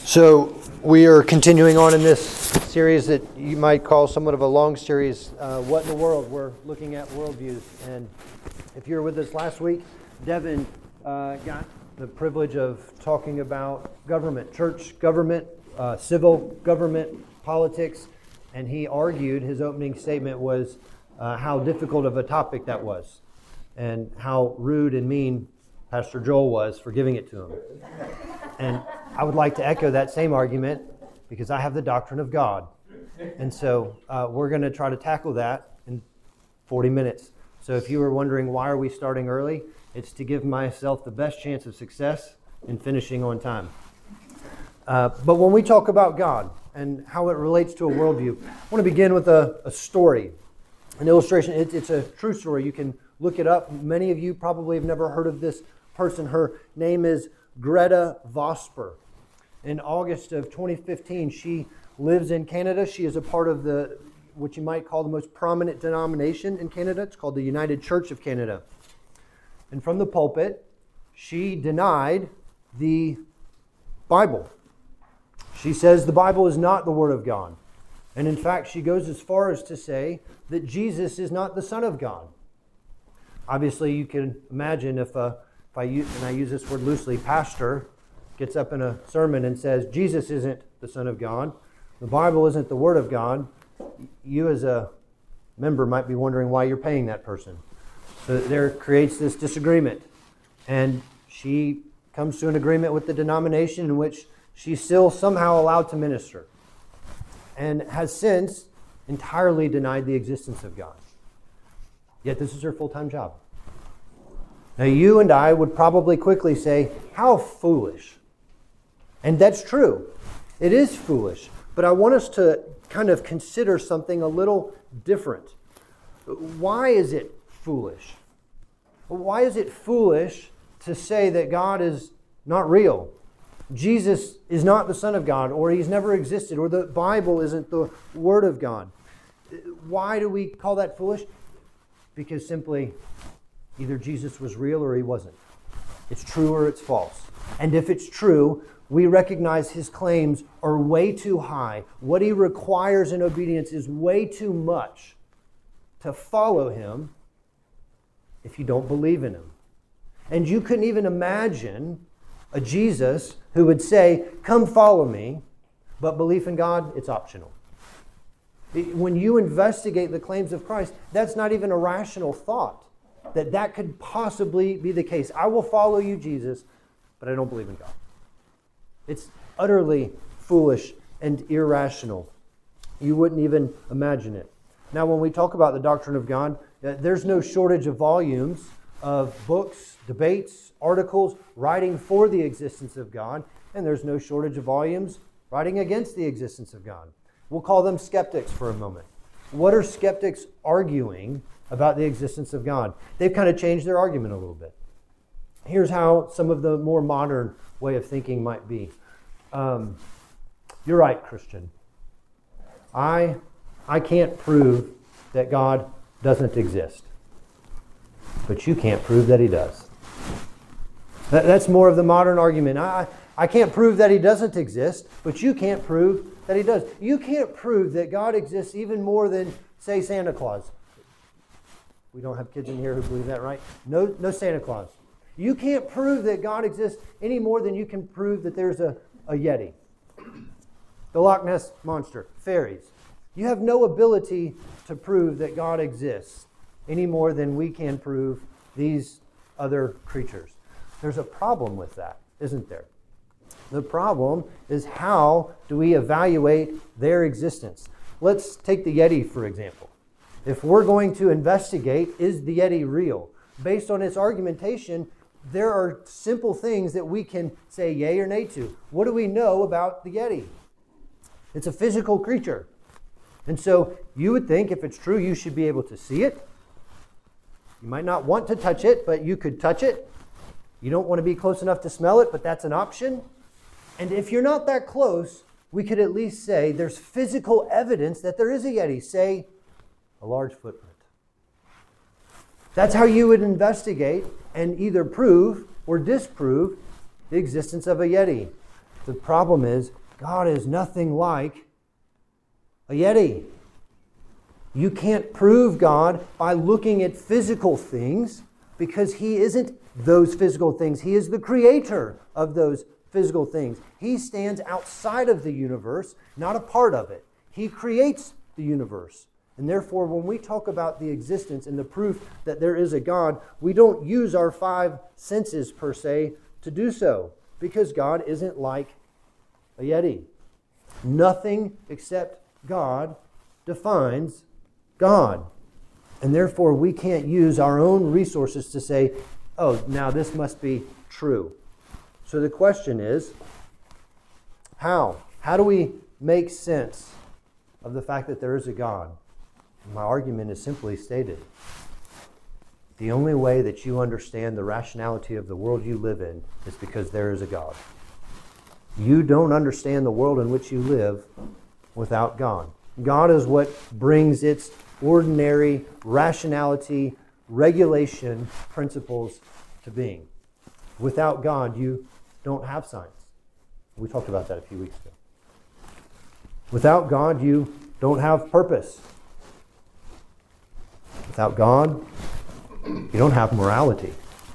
So we are continuing on in this series that you might call somewhat of a long series, What in the World? We're looking at worldviews. And if you were with us last week, Devin got the privilege of talking about government, church government, civil government, politics, and he argued, his opening statement was how difficult of a topic that was and how rude and mean Pastor Joel was for giving it to him. And I would like to echo that same argument because I have the doctrine of God. And so we're going to try to tackle that in 40 minutes. So if you were wondering why are we starting early, it's to give myself the best chance of success in finishing on time. But when we talk about God and how it relates to a worldview, I want to begin with a story, an illustration. It's a true story. You can look it up. Many of you probably have never heard of this person. Her name is Greta Vosper. In August of 2015, she lives in Canada. She is a part of what you might call the most prominent denomination in Canada. It's called the United Church of Canada. And from the pulpit, she denied the Bible. She says the Bible is not the Word of God. And in fact, she goes as far as to say that Jesus is not the Son of God. Obviously, you can imagine if I use this word loosely, pastor gets up in a sermon and says, Jesus isn't the Son of God, the Bible isn't the Word of God, you as a member might be wondering why you're paying that person. So there creates this disagreement. And she comes to an agreement with the denomination in which she's still somehow allowed to minister and has since entirely denied the existence of God. Yet this is her full-time job. Now, you and I would probably quickly say, how foolish. And that's true. It is foolish. But I want us to kind of consider something a little different. Why is it foolish? Why is it foolish to say that God is not real? Jesus is not the Son of God, or He's never existed, or the Bible isn't the Word of God. Why do we call that foolish? Because simply, either Jesus was real or He wasn't. It's true or it's false. And if it's true, we recognize His claims are way too high. What He requires in obedience is way too much to follow Him if you don't believe in Him. And you couldn't even imagine a Jesus who would say, come follow me, but belief in God, it's optional. When you investigate the claims of Christ, that's not even a rational thought that could possibly be the case. I will follow you, Jesus, but I don't believe in God. It's utterly foolish and irrational. You wouldn't even imagine it. Now, when we talk about the doctrine of God, there's no shortage of volumes of books, debates, articles, writing for the existence of God, and there's no shortage of volumes writing against the existence of God. We'll call them skeptics for a moment. What are skeptics arguing about the existence of God? They've kind of changed their argument a little bit. Here's how some of the more modern way of thinking might be. You're right, Christian. I can't prove that God doesn't exist. But you can't prove that He does. That's more of the modern argument. I can't prove that He doesn't exist, but you can't prove that He does. You can't prove that God exists even more than, say, Santa Claus. We don't have kids in here who believe that, right? No Santa Claus. You can't prove that God exists any more than you can prove that there's a Yeti. The Loch Ness Monster. Fairies. You have no ability to prove that God exists any more than we can prove these other creatures. There's a problem with that, isn't there? The problem is how do we evaluate their existence? Let's take the Yeti, for example. If we're going to investigate, is the Yeti real? Based on its argumentation, there are simple things that we can say yay or nay to. What do we know about the Yeti? It's a physical creature. And so you would think if it's true, you should be able to see it. You might not want to touch it, but you could touch it. You don't want to be close enough to smell it, but that's an option. And if you're not that close, we could at least say there's physical evidence that there is a Yeti, say a large footprint. That's how you would investigate and either prove or disprove the existence of a Yeti. The problem is, God is nothing like a Yeti. You can't prove God by looking at physical things because He isn't those physical things. He is the creator of those physical things. He stands outside of the universe, not a part of it. He creates the universe. And therefore, when we talk about the existence and the proof that there is a God, we don't use our five senses per se to do so, because God isn't like a Yeti. Nothing except God defines God. And therefore, we can't use our own resources to say, oh, now this must be true. So the question is, how? How do we make sense of the fact that there is a God? My argument is simply stated. The only way that you understand the rationality of the world you live in is because there is a God. You don't understand the world in which you live without God. God is what brings its ordinary rationality, regulation, principles to being. Without God, you don't have science. We talked about that a few weeks ago. Without God, you don't have purpose. Without God, you don't have morality.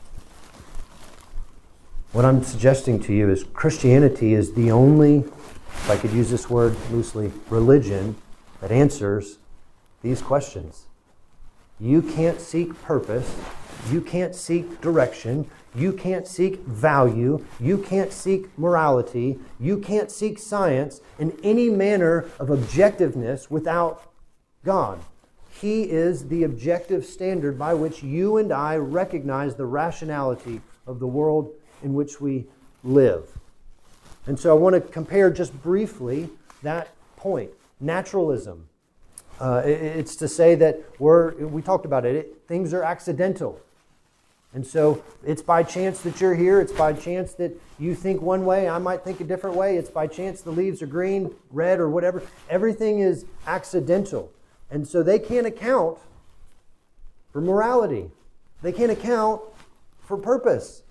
What I'm suggesting to you is Christianity is the only, if I could use this word loosely, religion that answers these questions. You can't seek purpose. You can't seek direction. You can't seek value. You can't seek morality. You can't seek science in any manner of objectiveness without God. He is the objective standard by which you and I recognize the rationality of the world in which we live. And so I want to compare just briefly that point. Naturalism. It's to say that we talked about it, things are accidental. And so it's by chance that you're here. It's by chance that you think one way, I might think a different way. It's by chance the leaves are green, red, or whatever. Everything is accidental. And so they can't account for morality. They can't account for purpose.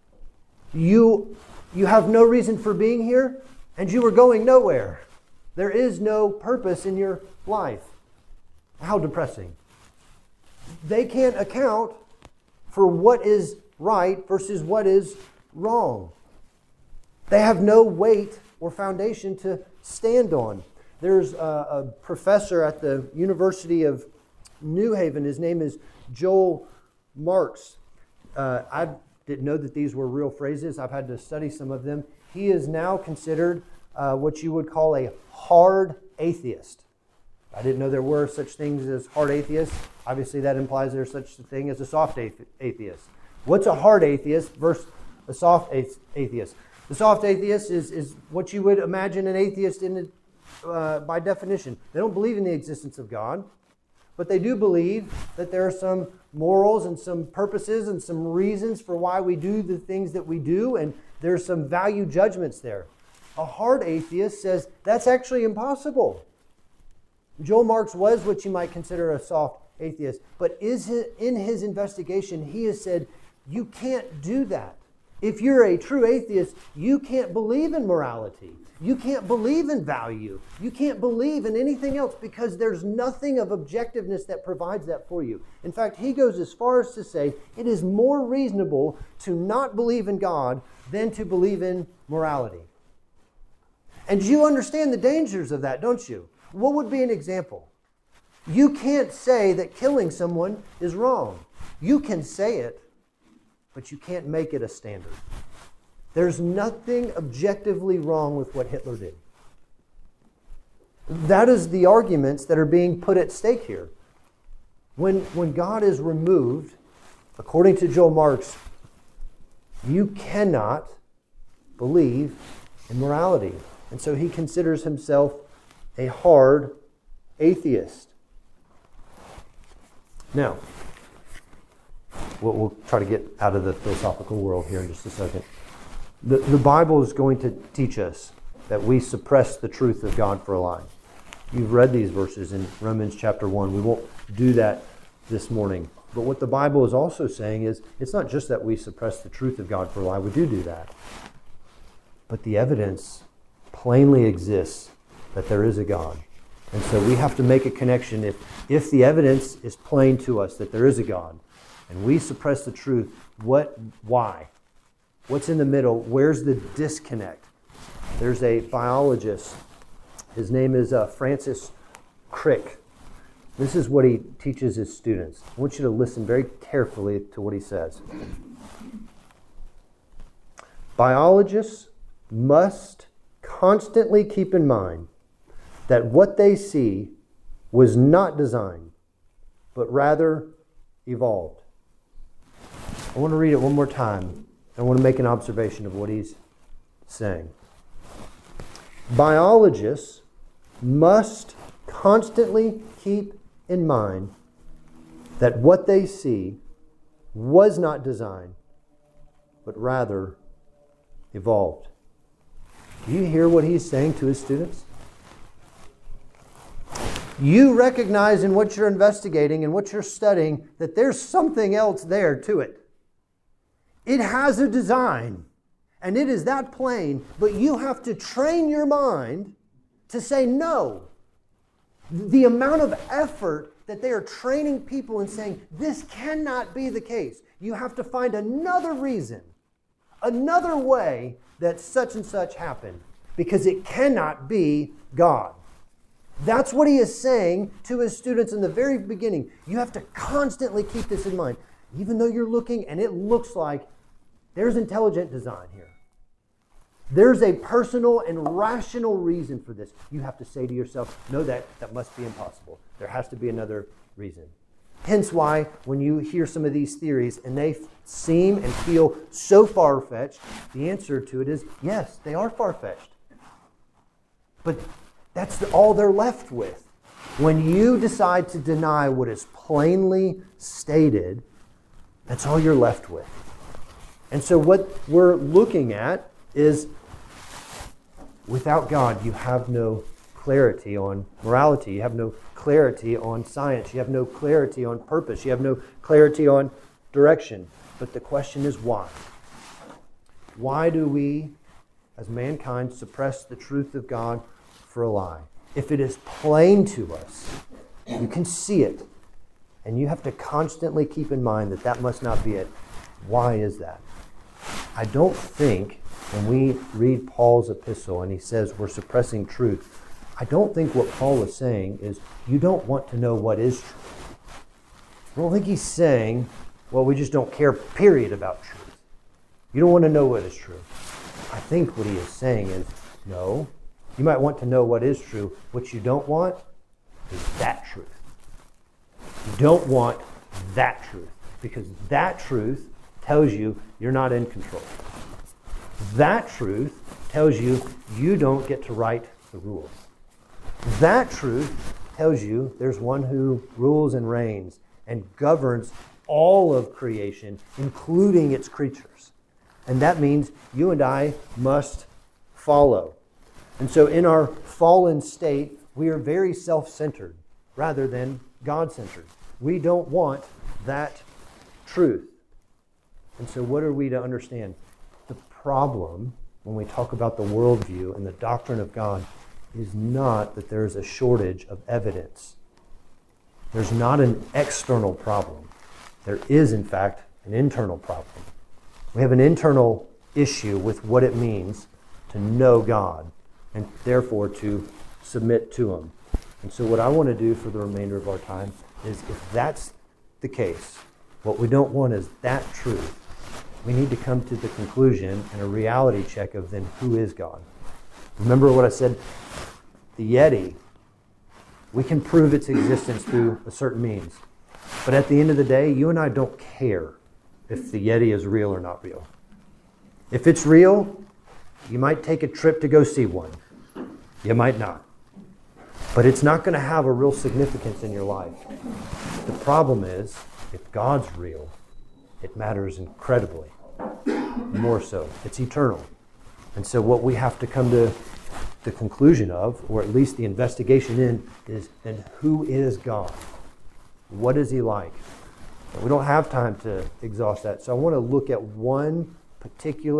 You have no reason for being here, and you are going nowhere. There is no purpose in your life. How depressing. They can't account for what is right versus what is wrong. They have no weight or foundation to stand on. There's a professor at the University of New Haven. His name is Joel Marks. I didn't know that these were real phrases. I've had to study some of them. He is now considered what you would call a hard atheist. I didn't know there were such things as hard atheists. Obviously, that implies there's such a thing as a soft atheist. What's a hard atheist versus a soft atheist? The soft atheist is what you would imagine an atheist by definition. They don't believe in the existence of God, but they do believe that there are some morals and some purposes and some reasons for why we do the things that we do, and there's some value judgments there. A hard atheist says that's actually impossible. Joel Marks was what you might consider a soft atheist, but in his investigation, he has said, you can't do that. If you're a true atheist, you can't believe in morality. You can't believe in value. You can't believe in anything else because there's nothing of objectiveness that provides that for you. In fact, he goes as far as to say it is more reasonable to not believe in God than to believe in morality. And you understand the dangers of that, don't you? What would be an example? You can't say that killing someone is wrong. You can say it, but you can't make it a standard. There's nothing objectively wrong with what Hitler did. That is the arguments that are being put at stake here. When God is removed, according to Joel Marks, you cannot believe in morality. And so he considers himself a hard atheist. Now, we'll try to get out of the philosophical world here in just a second. The Bible is going to teach us that we suppress the truth of God for a lie. You've read these verses in Romans chapter 1. We won't do that this morning. But what the Bible is also saying is it's not just that we suppress the truth of God for a lie. We do that. but the evidence plainly exists that there is a God. And so we have to make a connection. If the evidence is plain to us that there is a God, and we suppress the truth, why? What's in the middle? Where's the disconnect? There's a biologist. His name is Francis Crick. This is what he teaches his students. I want you to listen very carefully to what he says. Biologists must constantly keep in mind that what they see was not designed, but rather evolved. I want to read it one more time. I want to make an observation of what he's saying. Biologists must constantly keep in mind that what they see was not designed, but rather evolved. Do you hear what he's saying to his students? You recognize in what you're investigating and what you're studying that there's something else there to it. It has a design, and it is that plain, but you have to train your mind to say no. The amount of effort that they are training people and saying, this cannot be the case. You have to find another reason, another way that such and such happened, because it cannot be God. That's what he is saying to his students in the very beginning. You have to constantly keep this in mind. Even though you're looking and it looks like there's intelligent design here. There's a personal and rational reason for this. You have to say to yourself, no, that must be impossible. There has to be another reason. Hence why when you hear some of these theories and they seem and feel so far-fetched, the answer to it is, yes, they are far-fetched. But that's all they're left with. When you decide to deny what is plainly stated, that's all you're left with. And so what we're looking at is, without God, you have no clarity on morality. You have no clarity on science. You have no clarity on purpose. You have no clarity on direction. But the question is why? Why do we, as mankind, suppress the truth of God for a lie? If it is plain to us, you can see it, and you have to constantly keep in mind that that must not be it. Why is that? I don't think when we read Paul's epistle and he says we're suppressing truth, I don't think what Paul is saying is you don't want to know what is true. I don't think he's saying, well, we just don't care, period, about truth. You don't want to know what is true. I think what he is saying is, no, you might want to know what is true. What you don't want is that truth. You don't want that truth, because that truth tells you you're not in control. That truth tells you you don't get to write the rules. That truth tells you there's one who rules and reigns and governs all of creation, including its creatures. And that means you and I must follow. And so in our fallen state, we are very self-centered rather than God-centered. We don't want that truth. And so what are we to understand? The problem when we talk about the worldview and the doctrine of God is not that there is a shortage of evidence. There's not an external problem. There is, in fact, an internal problem. We have an internal issue with what it means to know God and therefore to submit to Him. And so what I want to do for the remainder of our time is, if that's the case, what we don't want is that truth. We need to come to the conclusion and a reality check of then who is God. Remember what I said? The Yeti, we can prove its existence through a certain means. But at the end of the day, you and I don't care if the Yeti is real or not real. If it's real, you might take a trip to go see one. You might not. But it's not going to have a real significance in your life. The problem is, if God's real, it matters incredibly. More so. It's eternal. And so what we have to come to the conclusion of, or at least the investigation in, is then who is God? What is He like? And we don't have time to exhaust that. So I want to look at one particular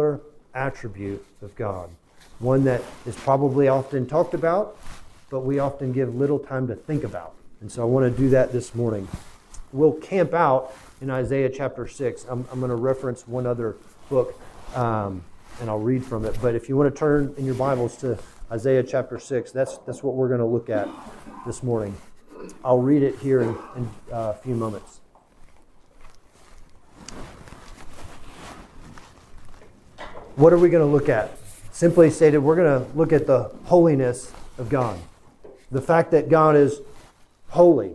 attribute of God, one that is probably often talked about, but we often give little time to think about. And so I want to do that this morning. We'll camp out in Isaiah chapter 6. I'm going to reference one other book, and I'll read from it. But if you want to turn in your Bibles to Isaiah chapter 6, that's what we're going to look at this morning. I'll read it here in a few moments. What are we going to look at? Simply stated, we're going to look at the holiness of God. The fact that God is holy.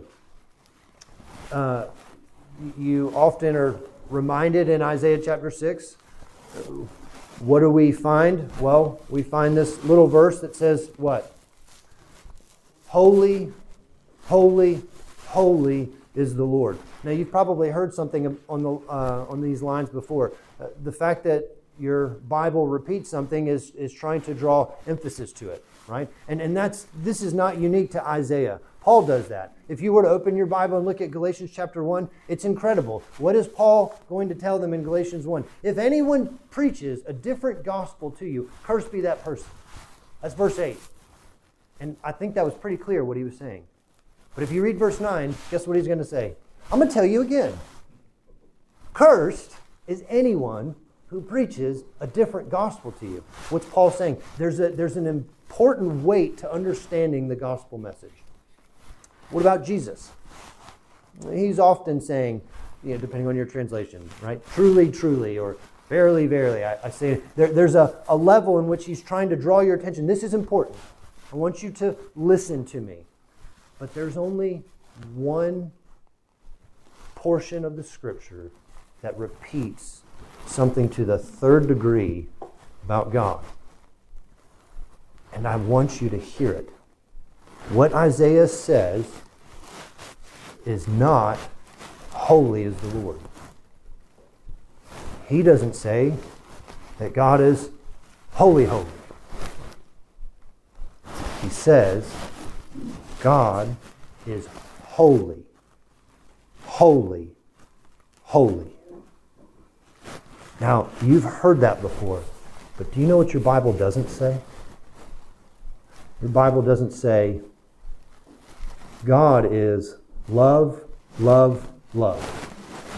You often are reminded in Isaiah chapter 6. What do we find? Well, we find this little verse that says what? Holy, holy, holy is the Lord. Now, you've probably heard something on these lines before. The fact that your Bible repeats something is trying to draw emphasis to it, right? And this is not unique to Isaiah. Paul does that. If you were to open your Bible and look at Galatians chapter 1, it's incredible. What is Paul going to tell them in Galatians 1? If anyone preaches a different gospel to you, cursed be that person. That's verse 8. And I think that was pretty clear what he was saying. But if you read verse 9, guess what he's going to say? I'm going to tell you again. Cursed is anyone who preaches a different gospel to you. What's Paul saying? There's an important weight to understanding the gospel message. What about Jesus? He's often saying, depending on your translation, right? Truly, truly, or verily, verily. I say there's a level in which he's trying to draw your attention. This is important. I want you to listen to me. But there's only one portion of the Scripture that repeats something to the third degree about God. And I want you to hear it. What Isaiah says is not holy is the Lord. He doesn't say that God is holy, holy. He says God is holy, holy, holy. Now, you've heard that before, but do you know what your Bible doesn't say? Your Bible doesn't say, God is love, love, love.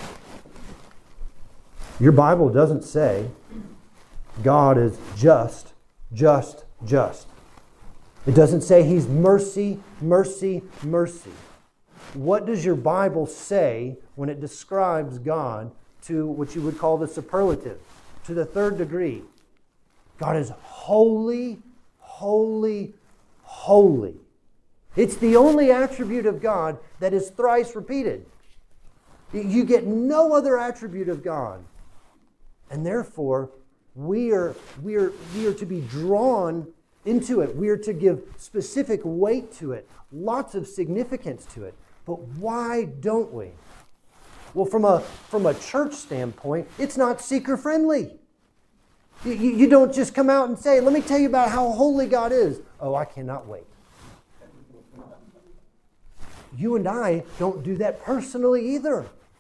Your Bible doesn't say, God is just, just, just. It doesn't say He's mercy, mercy, mercy. What does your Bible say when it describes God to what you would call the superlative, to the third degree? God is holy, holy, holy. It's the only attribute of God that is thrice repeated. You get no other attribute of God. And therefore, we are to be drawn into it. We are to give specific weight to it, lots of significance to it. But why don't we? Well, from a church standpoint, it's not seeker-friendly. You don't just come out and say, let me tell you about how holy God is. Oh, I cannot wait. You and I don't do that personally either.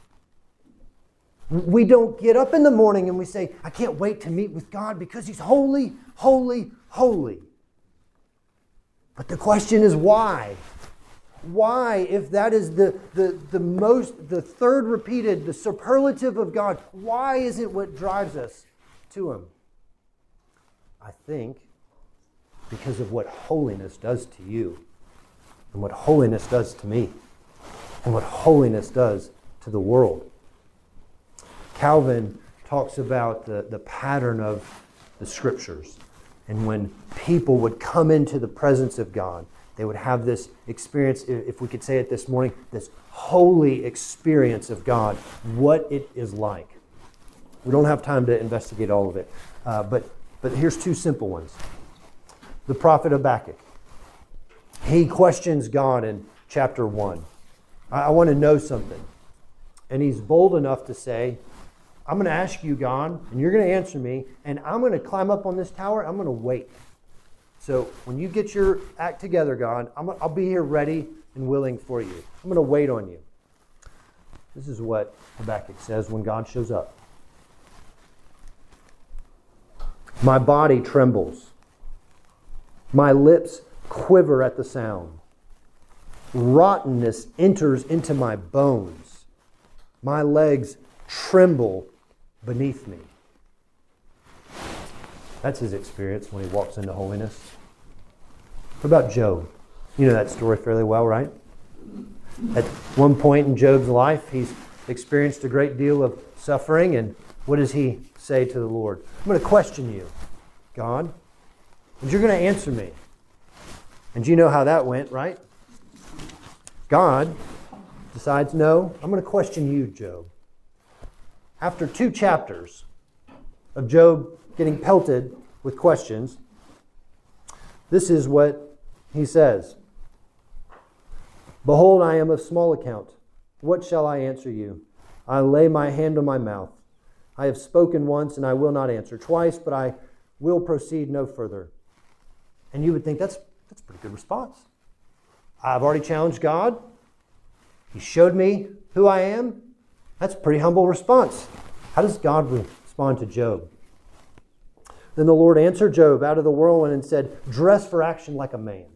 We don't get up in the morning and we say, I can't wait to meet with God because He's holy, holy, holy. But the question is why? Why, if that is the third repeated, the superlative of God, why is it what drives us to Him? I think because of what holiness does to you, and what holiness does to me, and what holiness does to the world. Calvin talks about the pattern of the Scriptures. And when people would come into the presence of God, they would have this experience, if we could say it this morning, this holy experience of God, what it is like. We don't have time to investigate all of it. But here's two simple ones. The prophet Habakkuk. He questions God in chapter 1. I want to know something. And he's bold enough to say, I'm going to ask you, God, and you're going to answer me, and I'm going to climb up on this tower, I'm going to wait. So when you get your act together, God, I'll be here ready and willing for you. I'm going to wait on you. This is what Habakkuk says when God shows up. My body trembles. My lips quiver at the sound. Rottenness enters into my bones. My legs tremble beneath me. That's his experience when he walks into holiness. What about Job? You know that story fairly well, right? At one point in Job's life, he's experienced a great deal of suffering, and what does he say to the Lord? I'm going to question you, God, and you're going to answer me. And you know how that went, right? God decides, no, I'm going to question you, Job. After 2 chapters of Job getting pelted with questions, this is what he says. Behold, I am of small account. What shall I answer you? I lay my hand on my mouth. I have spoken once, and I will not answer. Twice, but I will proceed no further. And you would think that's a pretty good response. I've already challenged God. He showed me who I am. That's a pretty humble response. How does God respond to Job? Then the Lord answered Job out of the whirlwind and said, dress for action like a man.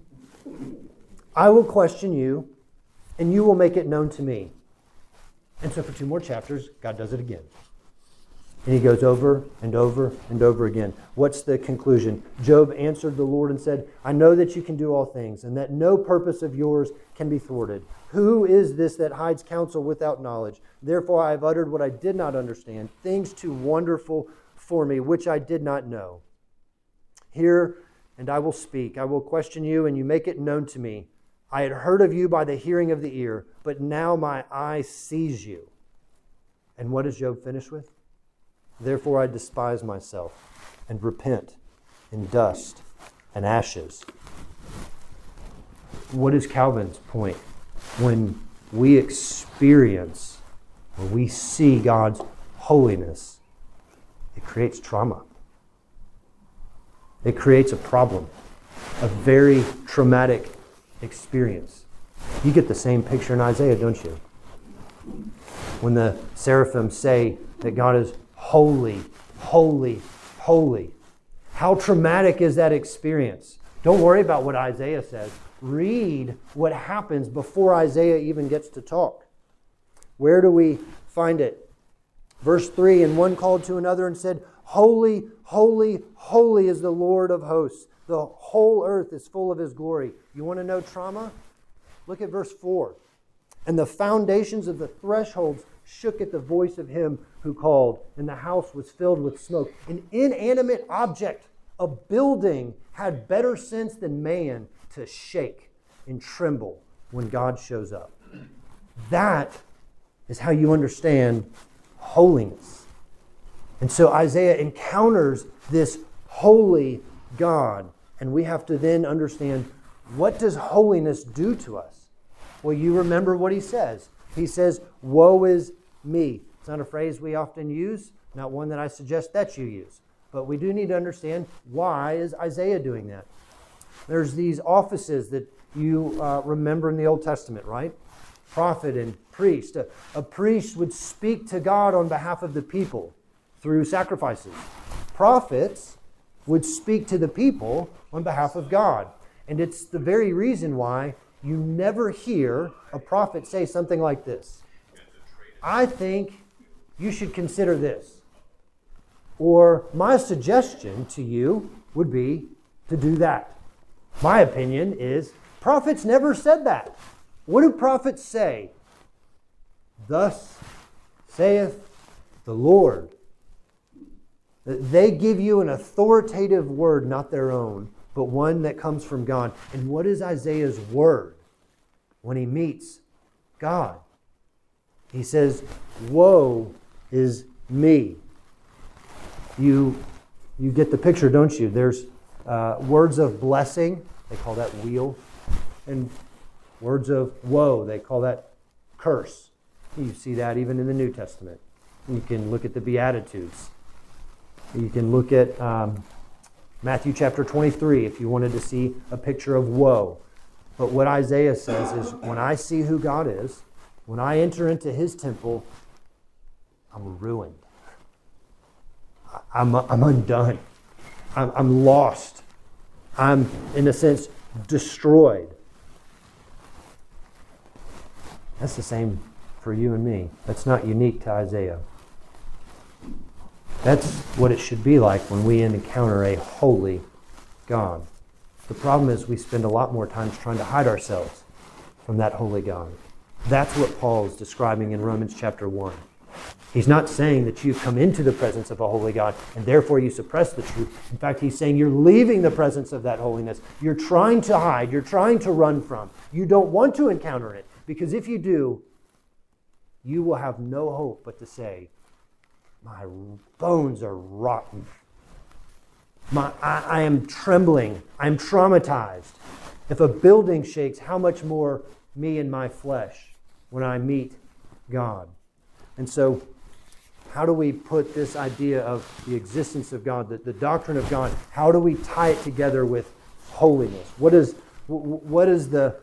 I will question you, and you will make it known to me. And so for 2 more chapters, God does it again. And he goes over and over and over again. What's the conclusion? Job answered the Lord and said, I know that you can do all things, and that no purpose of yours can be thwarted. Who is this that hides counsel without knowledge? Therefore I have uttered what I did not understand, things too wonderful for me, which I did not know. Hear, and I will speak. I will question you, and you make it known to me. I had heard of you by the hearing of the ear, but now my eye sees you. And what does Job finish with? Therefore I despise myself and repent in dust and ashes. What is Calvin's point? When we experience, when we see God's holiness, it creates trauma. It creates a problem, a very traumatic experience. You get the same picture in Isaiah, don't you? When the seraphim say that God is holy, holy, holy. How traumatic is that experience? Don't worry about what Isaiah says. Read what happens before Isaiah even gets to talk. Where do we find it? Verse 3, and one called to another and said, holy, holy, holy is the Lord of hosts. The whole earth is full of his glory. You want to know trauma? Look at verse 4. And the foundations of the thresholds shook at the voice of him who called, and the house was filled with smoke. An inanimate object, a building, had better sense than man to shake and tremble when God shows up. That is how you understand holiness. And so Isaiah encounters this holy God, and we have to then understand, what does holiness do to us? Well, you remember what he says. He says, woe is me. It's not a phrase we often use, not one that I suggest that you use. But we do need to understand, why is Isaiah doing that? There's these offices that you remember in the Old Testament, right? Prophet and priest. A priest would speak to God on behalf of the people through sacrifices. Prophets would speak to the people on behalf of God. And it's the very reason why you never hear a prophet say something like this. I think you should consider this. Or my suggestion to you would be to do that. My opinion is prophets never said that. What do prophets say? Thus saith the Lord. They give you an authoritative word, not their own, but one that comes from God. And what is Isaiah's word when he meets God? He says, woe is me. You get the picture, don't you? There's words of blessing, they call that weal, and words of woe, they call that curse. You see that even in the New Testament. You can look at the Beatitudes. You can look at Matthew chapter 23 if you wanted to see a picture of woe. But what Isaiah says is, when I see who God is, when I enter into his temple, I'm ruined. I'm undone. I'm lost. I'm, in a sense, destroyed. That's the same for you and me. That's not unique to Isaiah. That's what it should be like when we encounter a holy God. The problem is we spend a lot more time trying to hide ourselves from that holy God. That's what Paul is describing in Romans chapter 1. He's not saying that you've come into the presence of a holy God and therefore you suppress the truth. In fact, he's saying you're leaving the presence of that holiness. You're trying to hide. You're trying to run from. You don't want to encounter it, because if you do, you will have no hope but to say, my bones are rotten. I am trembling. I'm traumatized. If a building shakes, how much more me and my flesh when I meet God? And so, how do we put this idea of the existence of God, the doctrine of God, how do we tie it together with holiness? What is the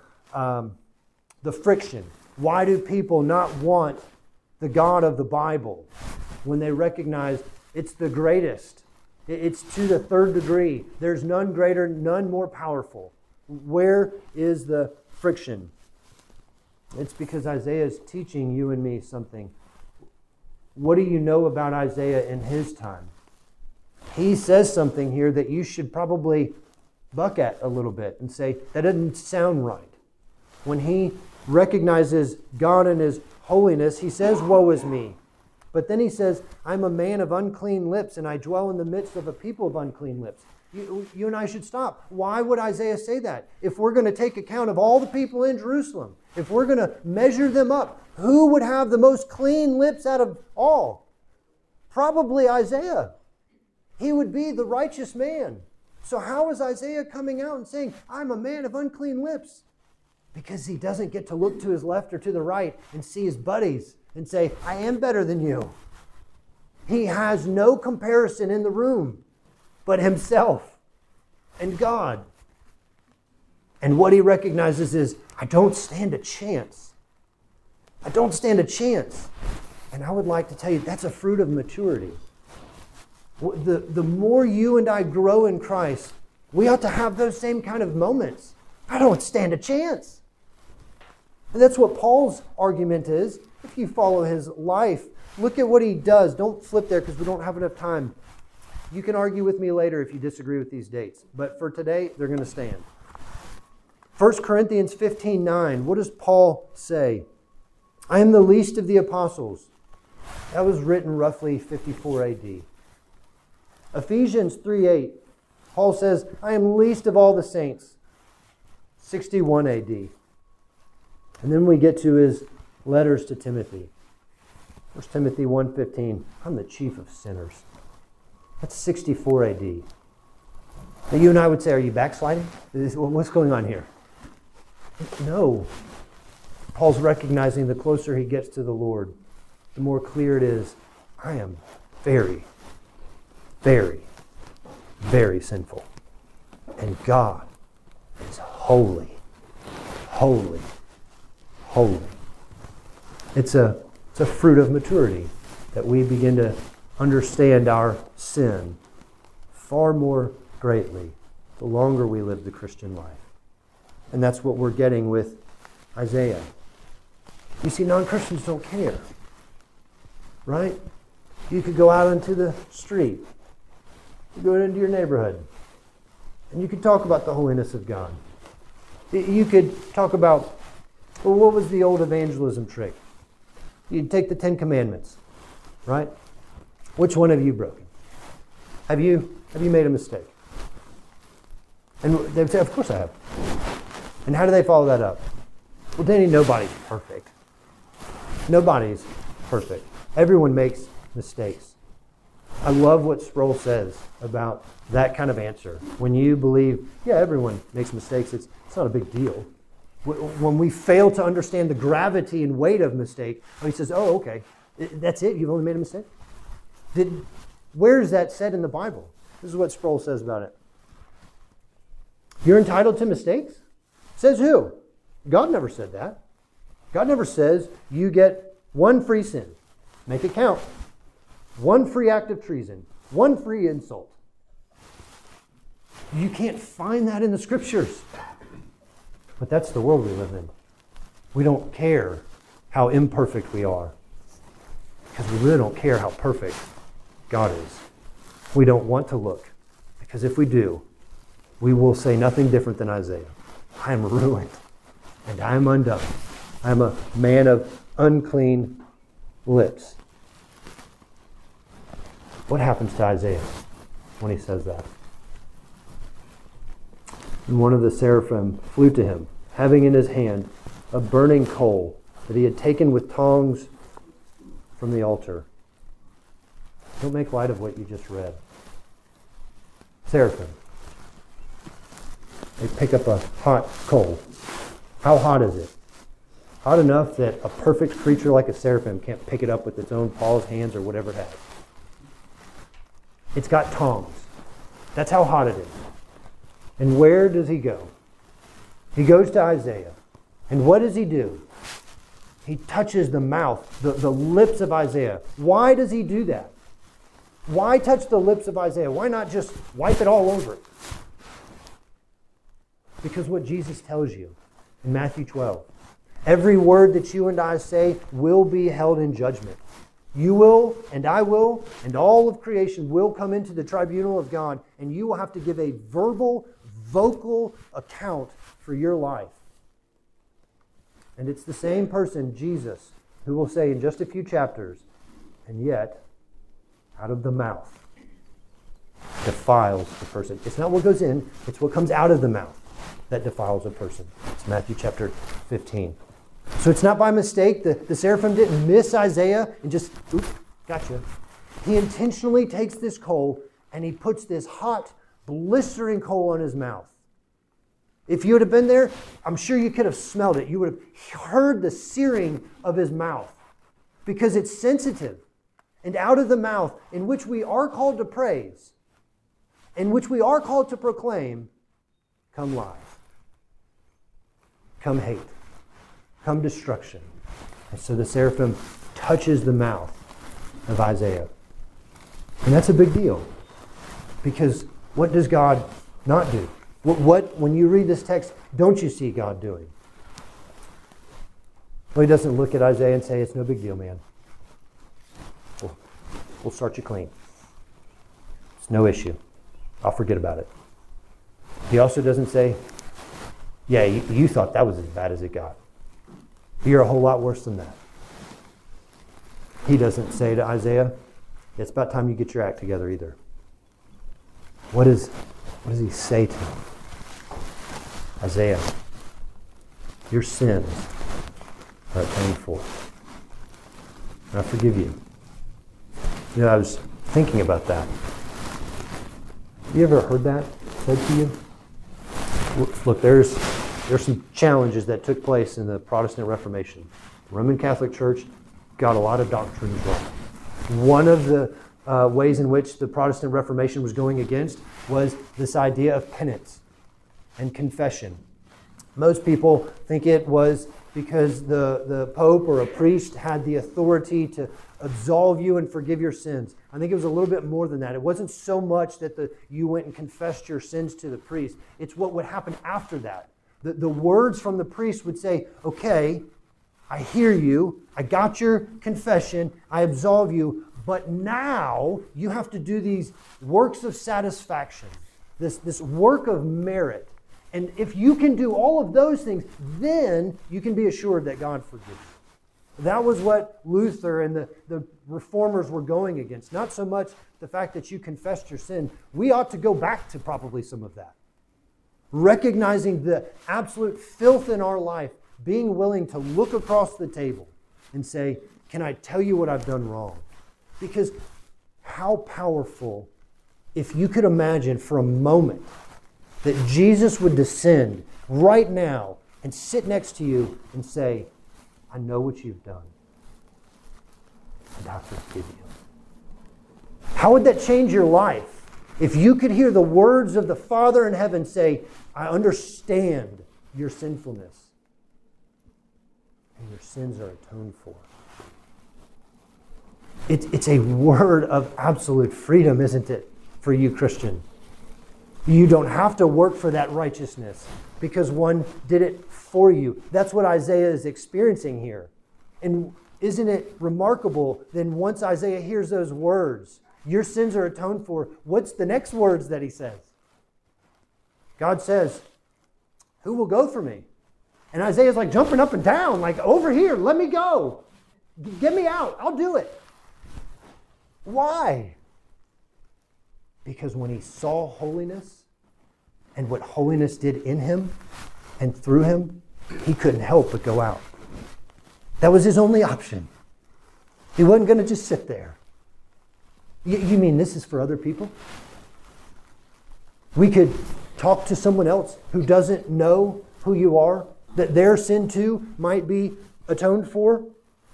friction? Why do people not want the God of the Bible when they recognize it's the greatest? It's to the third degree. There's none greater, none more powerful. Where is the friction? It's because Isaiah is teaching you and me something. What do you know about Isaiah in his time? He says something here that you should probably buck at a little bit and say, that doesn't sound right. When he recognizes God and his holiness, he says, woe is me. But then he says, I'm a man of unclean lips, and I dwell in the midst of a people of unclean lips. You and I should stop. Why would Isaiah say that? If we're going to take account of all the people in Jerusalem, if we're going to measure them up, who would have the most clean lips out of all? Probably Isaiah. He would be the righteous man. So how is Isaiah coming out and saying, I'm a man of unclean lips? Because he doesn't get to look to his left or to the right and see his buddies and say, I am better than you. He has no comparison in the room but himself and God. And what he recognizes is, I don't stand a chance. I don't stand a chance. And I would like to tell you, that's a fruit of maturity. The more you and I grow in Christ, we ought to have those same kind of moments. I don't stand a chance. And that's what Paul's argument is. If you follow his life, look at what he does. Don't flip there because we don't have enough time. You can argue with me later if you disagree with these dates. But for today, they're going to stand. 1 Corinthians 15:9. What does Paul say? I am the least of the apostles. That was written roughly 54 AD. Ephesians 3:8. Paul says, I am least of all the saints. 61 AD. And then we get to his letters to Timothy. 1 Timothy 1:15. I'm the chief of sinners. That's 64 AD. Now you and I would say, are you backsliding? What's going on here? No. Paul's recognizing the closer he gets to the Lord, the more clear it is, I am very, very, very sinful. And God is holy, holy, holy. It's a fruit of maturity that we begin to understand our sin far more greatly the longer we live the Christian life. And that's what we're getting with Isaiah. You see, non-Christians don't care, right? You could go out into the street, you go into your neighborhood, and you could talk about the holiness of God. You could talk about, well, what was the old evangelism trick? You'd take the 10 Commandments, right? Which one have you broken? Have you made a mistake? And they would say, of course I have. And how do they follow that up? Well, Danny, nobody's perfect. Nobody's perfect. Everyone makes mistakes. I love what Sproul says about that kind of answer. When you believe, yeah, everyone makes mistakes, it's not a big deal. When we fail to understand the gravity and weight of mistake, he says, oh, okay, that's it? You've only made a mistake? Where is that said in the Bible? This is what Sproul says about it. You're entitled to mistakes? Says who? God never said that. God never says you get one free sin. Make it count. One free act of treason. One free insult. You can't find that in the Scriptures. But that's the world we live in. We don't care how imperfect we are, because we really don't care how perfect God is. We don't want to look, because if we do, we will say nothing different than Isaiah. I am ruined, and I am undone. I am a man of unclean lips. What happens to Isaiah when he says that? And one of the seraphim flew to him, having in his hand a burning coal that he had taken with tongs from the altar. Don't make light of what you just read. Seraphim. They pick up a hot coal. How hot is it? Hot enough that a perfect creature like a seraphim can't pick it up with its own paws, hands, or whatever it has. It's got tongs. That's how hot it is. And where does he go? He goes to Isaiah. And what does he do? He touches the mouth, the lips of Isaiah. Why does he do that? Why touch the lips of Isaiah? Why not just wipe it all over it? Because what Jesus tells you in Matthew 12, every word that you and I say will be held in judgment. You will, and I will, and all of creation will come into the tribunal of God, and you will have to give a vocal account for your life. And it's the same person, Jesus, who will say in just a few chapters, and yet, out of the mouth defiles the person. It's not what goes in, it's what comes out of the mouth that defiles a person. It's Matthew chapter 15. So it's not by mistake. The seraphim didn't miss Isaiah and just, oops, gotcha. He intentionally takes this coal and he puts this hot, blistering coal on his mouth. If you would have been there, I'm sure you could have smelled it. You would have heard the searing of his mouth because it's sensitive. And out of the mouth in which we are called to praise, in which we are called to proclaim, come lies, come hate, come destruction. And so the seraphim touches the mouth of Isaiah. And that's a big deal. Because what does God not do? What when you read this text, don't you see God doing? Well, he doesn't look at Isaiah and say, it's no big deal, man. We'll start you clean. It's no issue. I'll forget about it. He also doesn't say, yeah, you thought that was as bad as it got. You're a whole lot worse than that. He doesn't say to Isaiah, it's about time you get your act together either. What does he say to him? Isaiah, your sins are atoned for. And I forgive you. You know, I was thinking about that. You ever heard that said to you? Look, there's some challenges that took place in the Protestant Reformation. The Roman Catholic Church got a lot of doctrines wrong. One of the ways in which the Protestant Reformation was going against was this idea of penance and confession. Most people think it was because the Pope or a priest had the authority to absolve you and forgive your sins. I think it was a little bit more than that. It wasn't so much that you went and confessed your sins to the priest. It's what would happen after that. The words from the priest would say, okay, I hear you, I got your confession, I absolve you, but now you have to do these works of satisfaction, this work of merit. And if you can do all of those things, then you can be assured that God forgives you. That was what Luther and the reformers were going against. Not so much the fact that you confessed your sin. We ought to go back to probably some of that. Recognizing the absolute filth in our life, being willing to look across the table and say, can I tell you what I've done wrong? Because how powerful, if you could imagine for a moment that Jesus would descend right now and sit next to you and say, I know what you've done, and I forgive you. How would that change your life if you could hear the words of the Father in heaven say, I understand your sinfulness, and your sins are atoned for? It's a word of absolute freedom, isn't it, for you, Christian? You don't have to work for that righteousness because one did it for you. That's what Isaiah is experiencing here. And isn't it remarkable then once Isaiah hears those words, your sins are atoned for, what's the next words that he says? God says, who will go for me? And Isaiah's like jumping up and down, like, over here, let me go. Get me out, I'll do it. Why? Because when he saw holiness and what holiness did in him and through him, he couldn't help but go out. That was his only option. He wasn't going to just sit there. You mean this is for other people? We could talk to someone else who doesn't know who you are, that their sin too might be atoned for.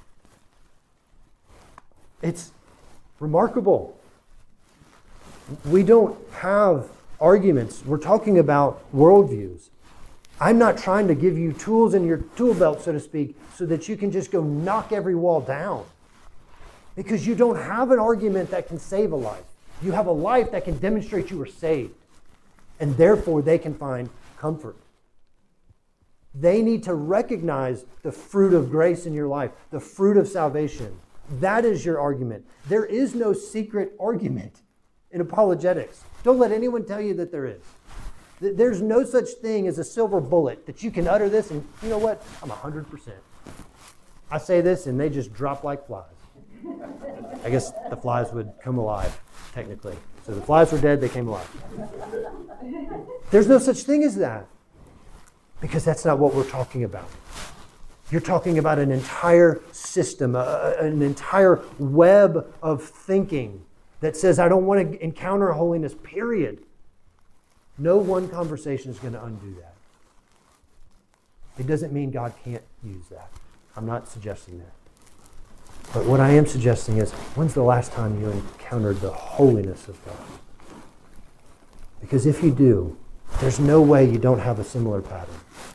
It's remarkable. We don't have arguments. We're talking about worldviews. I'm not trying to give you tools in your tool belt, so to speak, so that you can just go knock every wall down. Because you don't have an argument that can save a life. You have a life that can demonstrate you were saved. And therefore, they can find comfort. They need to recognize the fruit of grace in your life, the fruit of salvation. That is your argument. There is no secret argument in apologetics. Don't let anyone tell you that there is. There's no such thing as a silver bullet that you can utter this and, you know what, I'm 100%. I say this and they just drop like flies. I guess the flies would come alive, technically. So the flies were dead, they came alive. There's no such thing as that. Because that's not what we're talking about. You're talking about an entire system, an entire web of thinking that says, I don't want to encounter holiness, period. No one conversation is going to undo that. It doesn't mean God can't use that. I'm not suggesting that. But what I am suggesting is, when's the last time you encountered the holiness of God? Because if you do, there's no way you don't have a similar pattern.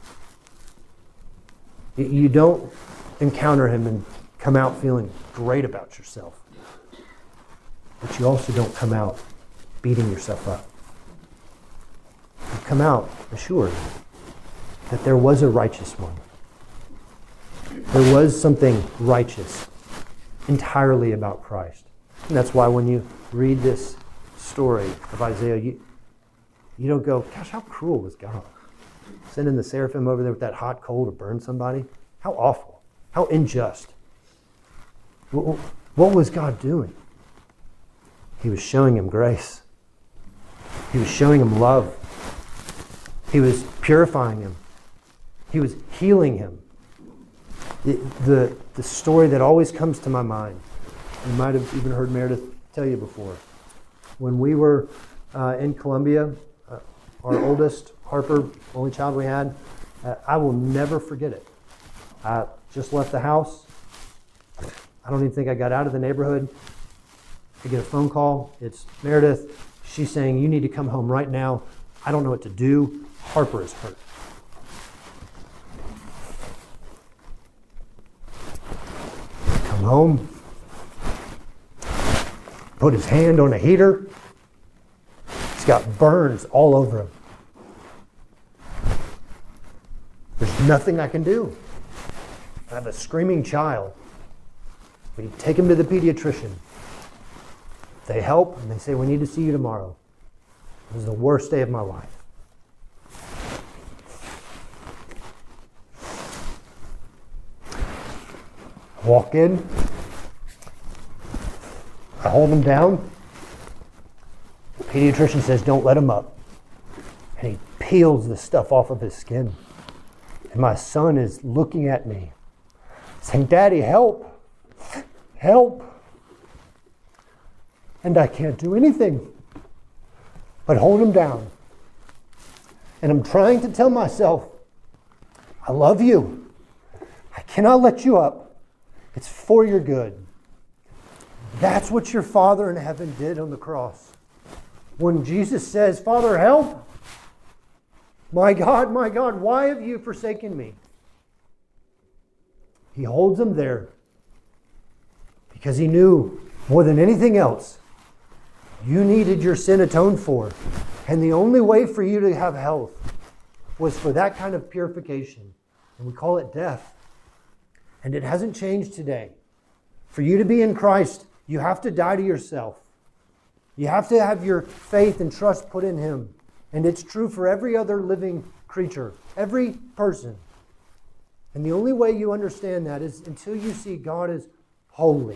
You don't encounter him and come out feeling great about yourself. But you also don't come out beating yourself up. You come out assured that there was a righteous one. There was something righteous entirely about Christ. And that's why when you read this story of Isaiah, you don't go, gosh, how cruel was God? Sending the seraphim over there with that hot coal to burn somebody? How awful. How unjust. What was God doing? He was showing him grace. He was showing him love. He was purifying him. He was healing him. The story that always comes to my mind, you might have even heard Meredith tell you before. When we were in Colombia, our oldest, Harper, only child we had, I will never forget it. I just left the house. I don't even think I got out of the neighborhood. I get a phone call. It's Meredith. She's saying, you need to come home right now. I don't know what to do. Harper is hurt. Come home. Put his hand on a heater. He's got burns all over him. There's nothing I can do. I have a screaming child. We take him to the pediatrician. They help and they say, we need to see you tomorrow. It was the worst day of my life. I walk in. I hold him down. The pediatrician says, don't let him up. And he peels the stuff off of his skin. And my son is looking at me, saying, Daddy, help. Help. And I can't do anything but hold him down. And I'm trying to tell myself, I love you. I cannot let you up. It's for your good. That's what your Father in heaven did on the cross. When Jesus says, Father, help. My God, why have you forsaken me? He holds him there because he knew more than anything else, you needed your sin atoned for. And the only way for you to have health was for that kind of purification. And we call it death. And it hasn't changed today. For you to be in Christ, you have to die to yourself. You have to have your faith and trust put in Him. And it's true for every other living creature, every person. And the only way you understand that is until you see God as holy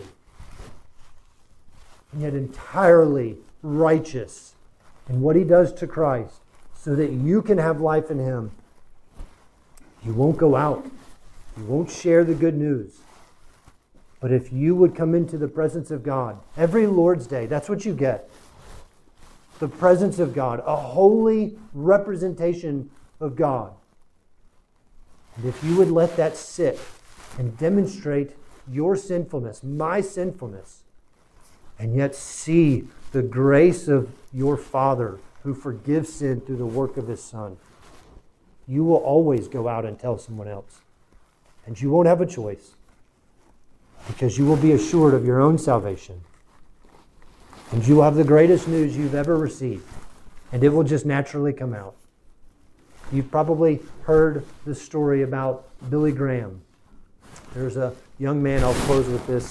and yet entirely righteous in what He does to Christ so that you can have life in Him. You won't go out. You won't share the good news. But if you would come into the presence of God, every Lord's Day, that's what you get. The presence of God, a holy representation of God. And if you would let that sit and demonstrate your sinfulness, my sinfulness, and yet see the grace of your Father who forgives sin through the work of His Son, you will always go out and tell someone else. And you won't have a choice, because you will be assured of your own salvation. And you will have the greatest news you've ever received. And it will just naturally come out. You've probably heard the story about Billy Graham. There's a young man, I'll close with this.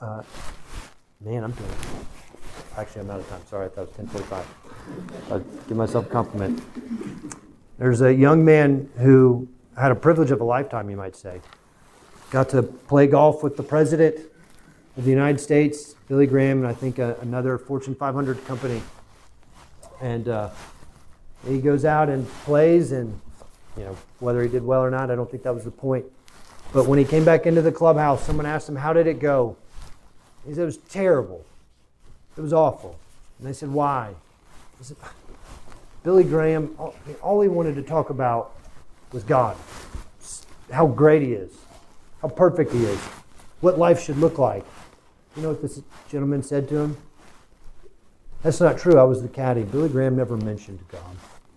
Actually, I'm out of time. Sorry, I thought it was 10:45. I'll give myself a compliment. There's a young man who had a privilege of a lifetime, you might say. Got to play golf with the President of the United States, Billy Graham, and I think another Fortune 500 company. And he goes out and plays, and whether he did well or not, I don't think that was the point. But when he came back into the clubhouse, someone asked him, "How did it go?" He said, "It was terrible. It was awful." And they said, "Why?" He said, "Billy Graham, all he wanted to talk about was God, how great He is, how perfect He is, what life should look like." You know what this gentleman said to him? "That's not true. I was the caddy. Billy Graham never mentioned God.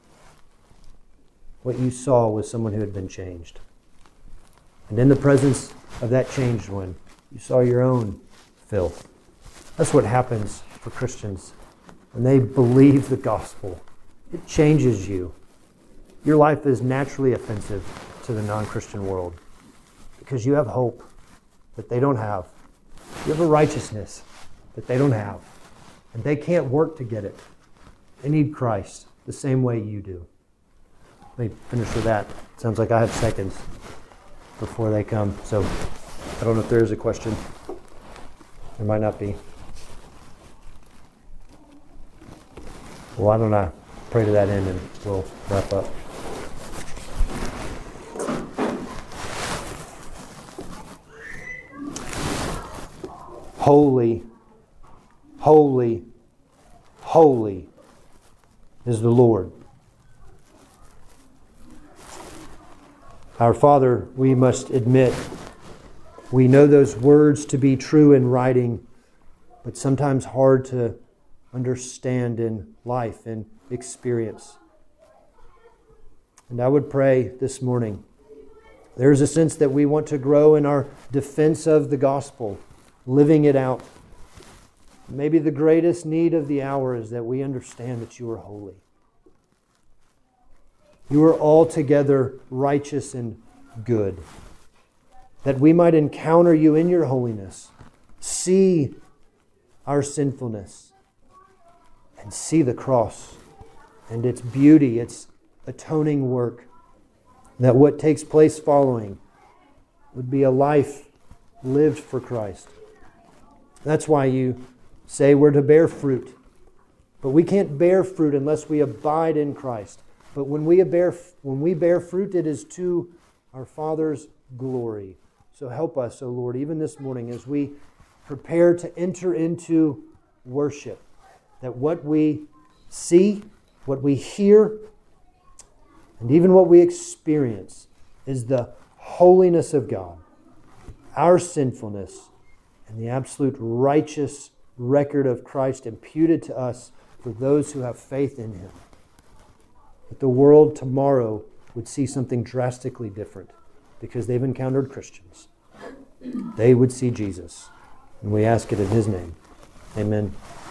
What you saw was someone who had been changed. And in the presence of that changed one, you saw your own filth." That's what happens for Christians when they believe the gospel. It changes you. Your life is naturally offensive to the non-Christian world because you have hope that they don't have. You have a righteousness that they don't have. And they can't work to get it. They need Christ the same way you do. Let me finish with that. Sounds like I have seconds before they come. So I don't know if there is a question. There might not be. Well, why don't I pray to that end and we'll wrap up. Holy, holy, holy is the Lord. Our Father, we must admit, we know those words to be true in writing, but sometimes hard to understand in life and experience. And I would pray this morning, there's a sense that we want to grow in our defense of the gospel, living it out. Maybe the greatest need of the hour is that we understand that you are holy. You are altogether righteous and good. That we might encounter you in your holiness, see our sinfulness, and see the cross and its beauty, its atoning work. That what takes place following would be a life lived for Christ. That's why you say we're to bear fruit. But we can't bear fruit unless we abide in Christ. But when we bear fruit, it is to our Father's glory. So help us, O Lord, even this morning as we prepare to enter into worship, that what we see, what we hear, and even what we experience is the holiness of God, our sinfulness, and the absolute righteous record of Christ imputed to us for those who have faith in Him. That the world tomorrow would see something drastically different because they've encountered Christians. They would see Jesus. And we ask it in His name. Amen.